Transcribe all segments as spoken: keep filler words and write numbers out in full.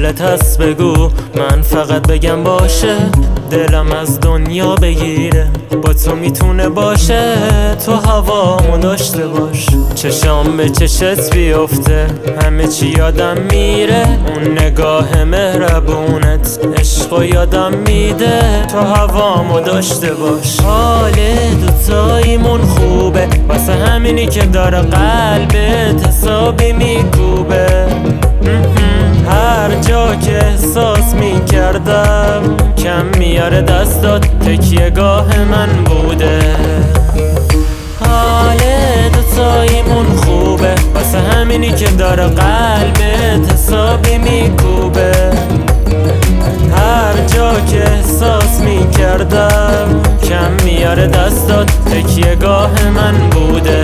دلت هست بگو، من فقط بگم باشه. دلم از دنیا بگیره، با تو میتونه باشه. تو هوامو داشته باش، چشام به چشت بیفته، همه چی یادم میره. اون نگاه مهربونت عشقو یادم میده. تو هوامو داشته باش. حال دوتاییمون خوبه، واسه همینی که داره قلبت حسابی میکوبه. هر جا که احساس میکردم کم میاره دستات، تکیه گاه من بوده. حال دوتاییمون خوبه، واسه همینی که داره قلبت حسابی میکوبه. هر جا که احساس میکردم کم میاره دستات، تکیه گاه من بوده.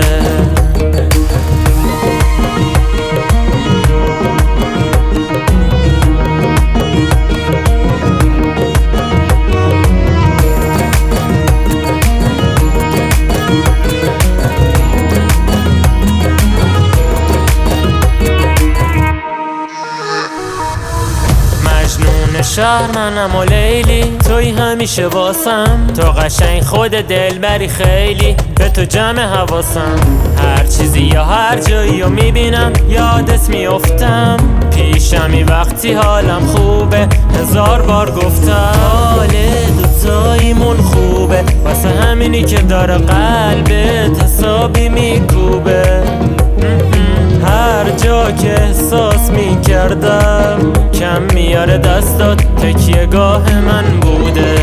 مجنون شهر منم و لیلی، توی همیشه واسم. تو قشنگ خود دلبری خیلی، به تو جمع حواسم. هر چیزی یا هر جایی رو میبینم یادت میافتم. پیشمی وقتی حالم خوبه، هزار بار گفتم. حال دوتاییمون خوبه، واسه همینی که داره قلبت حسابی میکوبه. هر جا که احساس میکردم کم میاره دستات، تکیه گاه من بوده.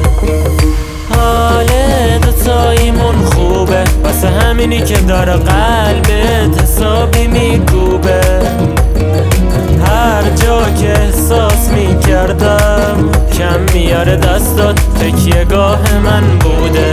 حال دوتاییمون خوبه، واسه همینی که داره قلبت حسابی میکوبه. هر جا که احساس میکردم کم میاره دستات، تکیه گاه من بوده.